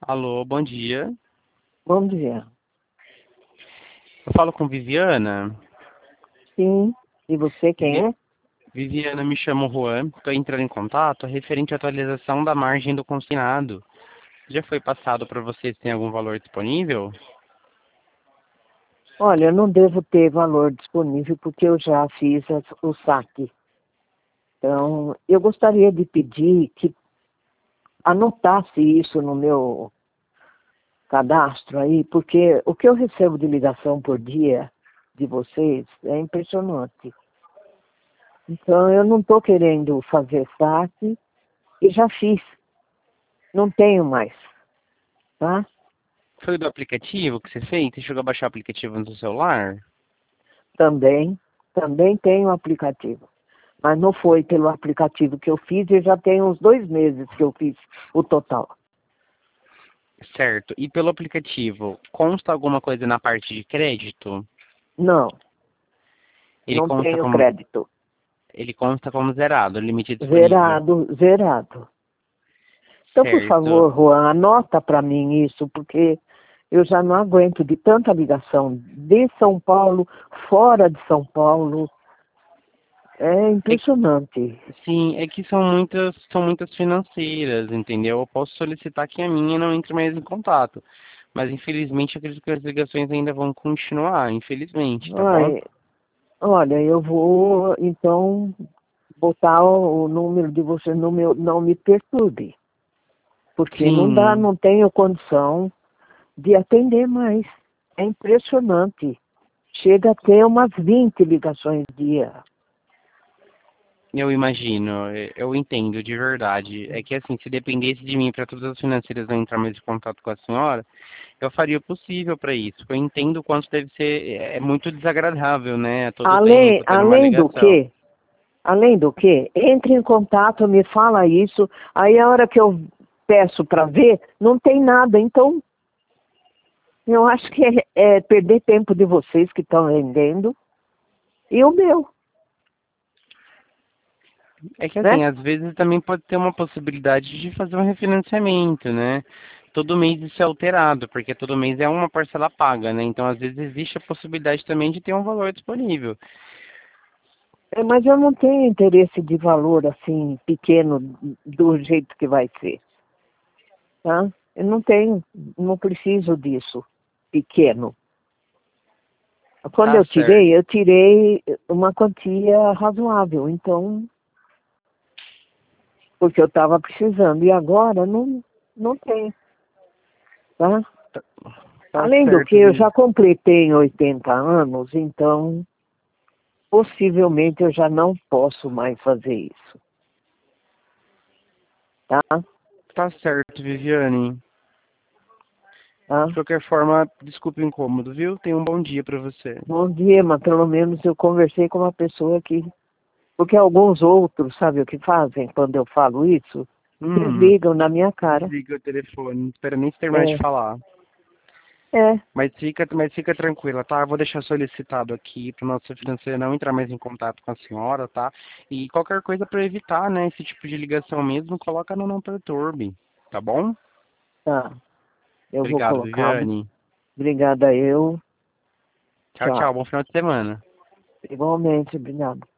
Alô, bom dia. Bom dia. Eu falo com Viviana. Sim. E você quem Vi- é? Viviana, me chamo Juan. Estou entrando em contato referente à atualização da margem do consignado. Já foi passado para você se tem algum valor disponível? Olha, eu não devo ter valor disponível porque eu já fiz o saque. Então, eu gostaria de pedir que anotasse isso no meu cadastro aí, porque o que eu recebo de ligação por dia de vocês é impressionante. Então, eu não estou querendo fazer saque e já fiz. Não tenho mais, tá? Foi do aplicativo que você fez? Você chegou a baixar o aplicativo no seu celular? Também tenho aplicativo. Mas não foi pelo aplicativo que eu fiz e já tem uns 2 meses que eu fiz o total. Certo. E pelo aplicativo, consta alguma coisa na parte de crédito? Não, Ele não consta tenho como, crédito. ele consta como zerado, limite disponível. Zerado, zerado. Então, por Certo. favor, Juan, anota para mim isso, porque eu já não aguento de tanta ligação de São Paulo, fora de São Paulo. É É impressionante. Sim, é que são muitas financeiras, entendeu? Eu posso solicitar que a minha não entre mais em contato. Mas infelizmente acredito que as ligações ainda vão continuar, infelizmente, tá bom? Ai, olha, eu vou então botar o número de você no meu, não me perturbe, porque não dá, Sim, não tenho condição de atender mais. É impressionante. Chega a ter umas 20 ligações dia. eu imagino, eu entendo de verdade. É que assim, se dependesse de mim para todas as financeiras não entrar mais em contato com a senhora, eu faria o possível para isso. Eu entendo o quanto deve ser, é muito desagradável, né? A todo Além, tempo ter uma além do ligação. que, além do que, entre em contato, me fala isso, aí a hora que eu peço para ver, não tem nada. Então, eu acho que é perder tempo de vocês que estão vendendo e o meu, É que né? assim, às vezes também pode ter uma possibilidade de fazer um refinanciamento, né? Todo mês isso é alterado, porque todo mês é uma parcela paga, né? Então, às vezes existe a possibilidade também de ter um valor disponível. É, mas eu não tenho interesse de valor assim pequeno do jeito que vai ser, tá? Eu não tenho, não preciso disso pequeno. Quando Tá certo. eu tirei uma quantia razoável, então, porque eu estava precisando e agora não tem, tá? Tá, tá Além do que certo, eu Vi. já completei 80 anos, então possivelmente eu já não posso mais fazer isso, tá? Tá certo, Viviane. Tá? De qualquer forma, desculpe o incômodo, viu? Tenha um bom dia pra você. Bom dia, mas pelo menos eu conversei com uma pessoa que. Porque alguns outros, sabe o que fazem quando eu falo isso? Hum, Desligam na minha cara. desliga o telefone, não espera nem se terminar de É, falar. é, Mas fica tranquila, tá? Eu vou deixar solicitado aqui para o nosso financeiro não entrar mais em contato com a senhora, tá? E qualquer coisa para evitar, né, esse tipo de ligação mesmo, coloca no não perturbe, tá bom? tá. Eu vou Obrigado, colocar. Viviane. Obrigada eu. Tchau, tchau. Tchau. Bom final de semana. Igualmente, obrigada.